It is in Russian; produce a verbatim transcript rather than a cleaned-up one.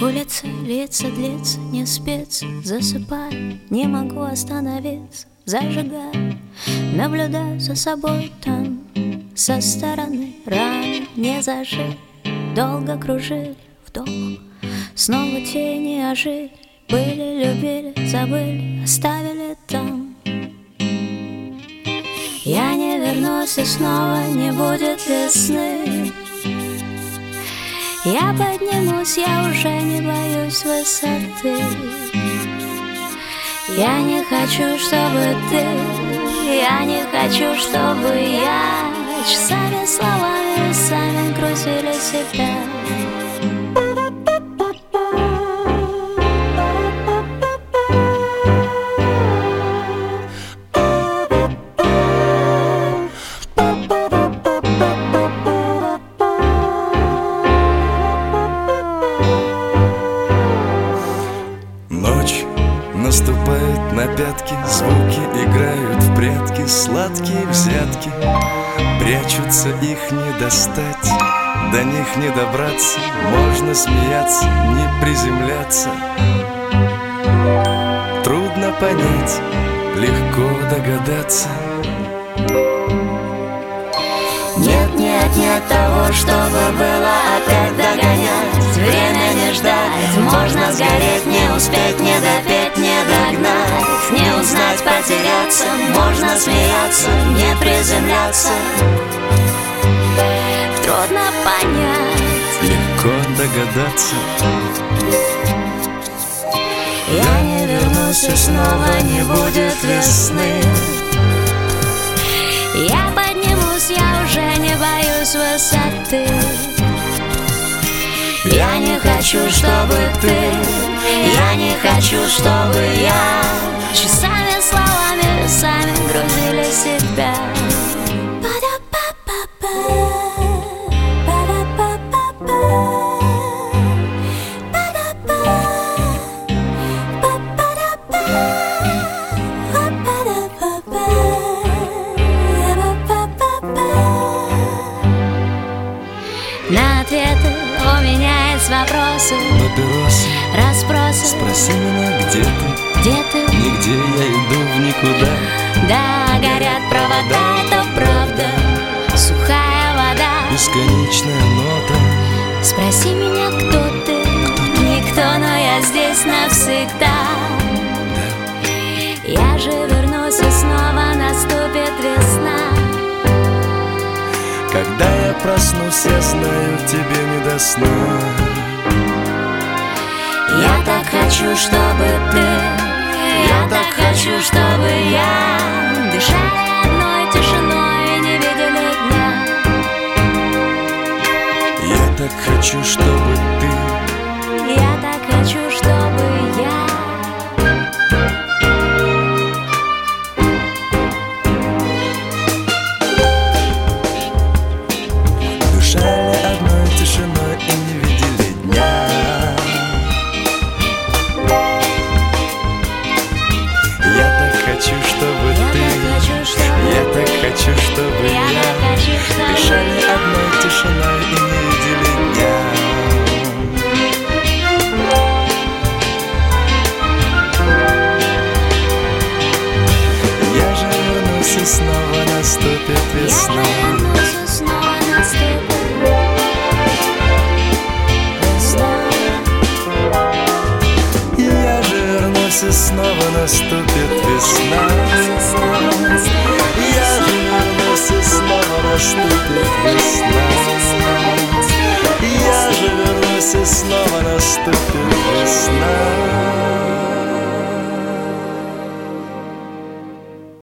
Улица льется, длится, не спится, засыпаю, не могу остановиться, зажигаю, наблюдаю за собой там, со стороны. Раны не зажили, долго кружили, вдох, снова тени ожили, были, любили, забыли, оставили там. Я не вернусь, и снова не будет весны. Я поднимусь, я уже не боюсь высоты. Я не хочу, чтобы ты, я не хочу, чтобы я часами словами сами грузили себя. Ночь наступает на пятки, звуки играют в прятки, сладкие взятки прячутся, их не достать, до них не добраться. Можно смеяться, не приземляться. Трудно понять, легко догадаться. Нет, нет, нет того, чтобы было опять догонять. Время не ждать, можно сгореть, не успеть, не допеть, не догнать. Не узнать, потеряться, можно смеяться, не приземляться. Трудно понять, легко догадаться. Я не вернусь, и снова не будет весны. Я поднимусь, я уже не боюсь высоты. Я не хочу, чтобы ты, я не хочу, чтобы я часами словами сами грузили себя. На ответы у меня есть вопросы, папиросы, расспросы. Спроси меня, где ты? Где ты? Нигде, я иду в никуда. Да, горят провода, это правда. Сухая вода, бесконечная нота. Спроси меня, кто ты? Кто ты? Никто, но я здесь навсегда. Да. Я же вернусь, и снова наступит весна. Когда я проснусь, я знаю, тебе не до сна. Я так хочу, чтобы ты, я так хочу, чтобы я дышали одной тишиной и не видели дня. Я так хочу, чтобы ты, я так хочу, чтобы я дышали одной тишиной и не видели дня. Я так хочу, чтобы я ты, так хочу, чтобы я так хочу, чтобы я я так хочу, чтобы дышали одной тишиной и не видели дня. Я же вернусь, и снова наступит весна. Я вернусь, и снова наступит весна. Я же вернусь, и снова наступит весна. Я же вернусь, и снова наступит весна. Я же вернусь, и снова наступит